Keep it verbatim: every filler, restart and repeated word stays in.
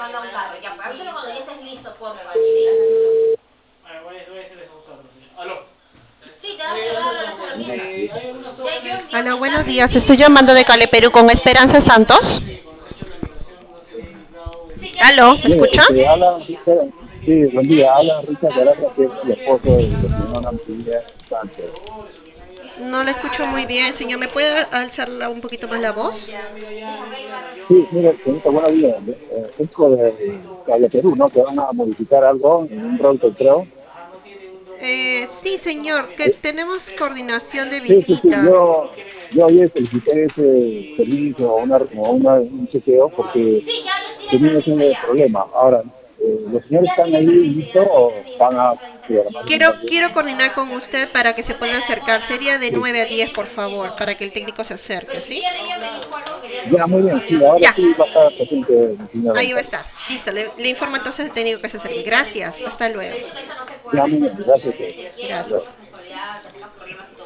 manda un carro. Ya, pues avísalo cuando ya estés listo, por favor. Ah, voy a voy a decirles a vosotros. Aló. Sí, te das que dar las herramientas. Eh, hay algunas obras. Ya, yo, yo Hola, me buenos encargo. días. Estoy llamando de Cale, Perú con Esperanza Santos. Sí, cuando se ha hecho la migración no se ha registrado el... Sí, ya le Aló, ¿me pedí. Mire, escucha? este, habla Richard, sí, buen día, habla Richard Caraza, que es el esposo de la señora María Sánchez. No la escucho muy bien, señor. ¿Me puede alzarla un poquito más la voz? Sí, mire, señorita, buenos días. Eh, esto de Cable Perú, ¿no? Que van a modificar algo en un router, creo. Eh, sí, señor, que Eh, tenemos coordinación de Sí, sí, sí, visita. yo, yo ayer solicité ese servicio o una, o una, un chequeo porque Sí, ya les di la tenía herramienta ese ya. problema. Ahora, eh, ¿los señores Ya les di están la ahí herramienta ya, listos no o necesitan van a otra programar instalación. un Quiero, cambio? quiero coordinar con usted para que se puedan acercar. Sería de Sí. nueve a diez, por favor, para que el técnico se acerque, Pero si ¿sí? ya ella me dijo algo, quería Ya, muy bien, sí, consultarle. ahora Ya, sí va a estar presente mi señora ahí va a González. estar. Listo, le, le informo entonces al técnico que se acerque. Gracias, hasta luego. Me dijo que eso no se puede Ya, muy hacer, bien, gracias. que si quiere Gracias. Gracias. asume responsabilidad, que tenga problemas y todo.